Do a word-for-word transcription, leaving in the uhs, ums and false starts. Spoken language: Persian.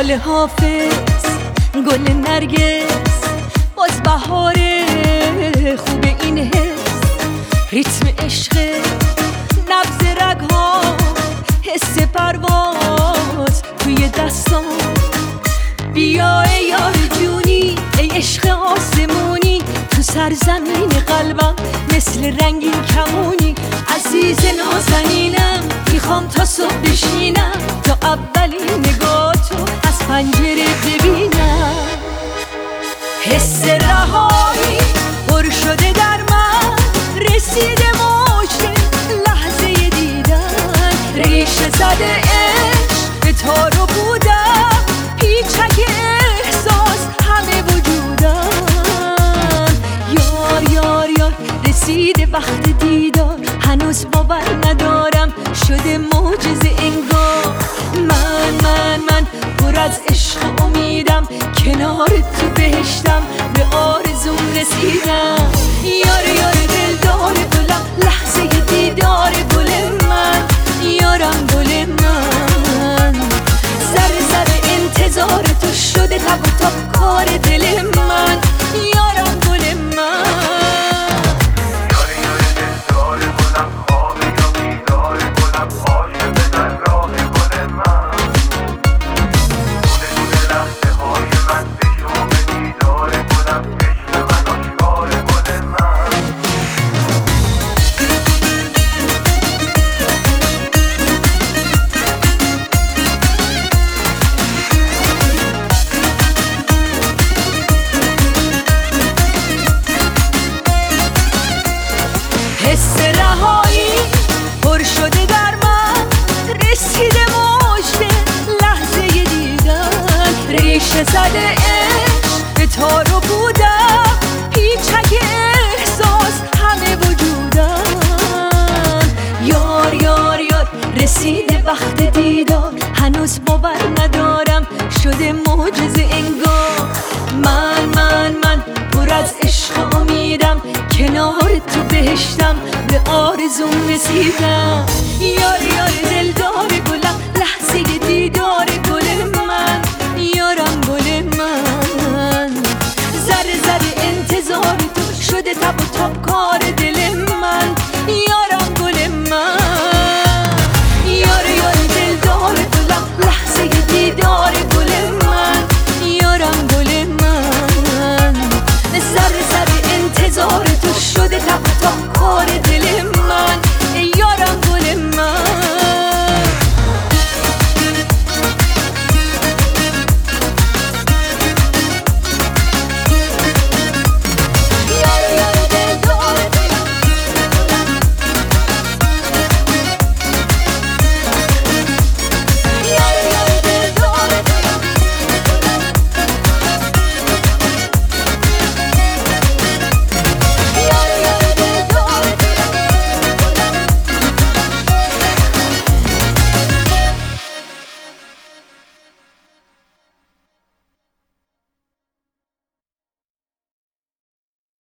لال حافظ گل نرگس باز بهاره خوب این حس ریتم عشق نبض رگها حس پرواز توی دستان بیا ای یار جونی ای عشق آسمونی تو سرزمین قلبم مثل رنگین کمونی عزیز نازنینم میخوام تا صبح بشینم تا اولین نگاه تو از پنجره ببینم حس رهایی پر شده در من رسیده موج لحظه دیدن ریشه زده عشق به تارو بودم پیچک احساس همه وجودم یار یار یار رسیده وقت دیدار هنوز باور ندارم شده معجزه انگار من من من پر از عشق امیدم کنار تو بهشتم به آرزوم رسیدم یار یار دلدار گلم لحظه دیدار گل من یارم گل من ذره ذره انتظار تو شده تب و تاب کار دل من یارم گل من حس رهایی پر شده در من رسیده موج به لحظه دیدن ریشه زده عشق به تارو بودم پیچک احساس همه وجودم یار یار یار رسیده وقت دیدار هنوز باور ندارم شده معجزه انگار من من من پر از عشق امیدم کنار تو بهشتم به آرزوم رسیدم یار یار دلدار گلم لحظه دیدار گل من یارم گل من ذره ذره انتظار تو شده تب و تاب کار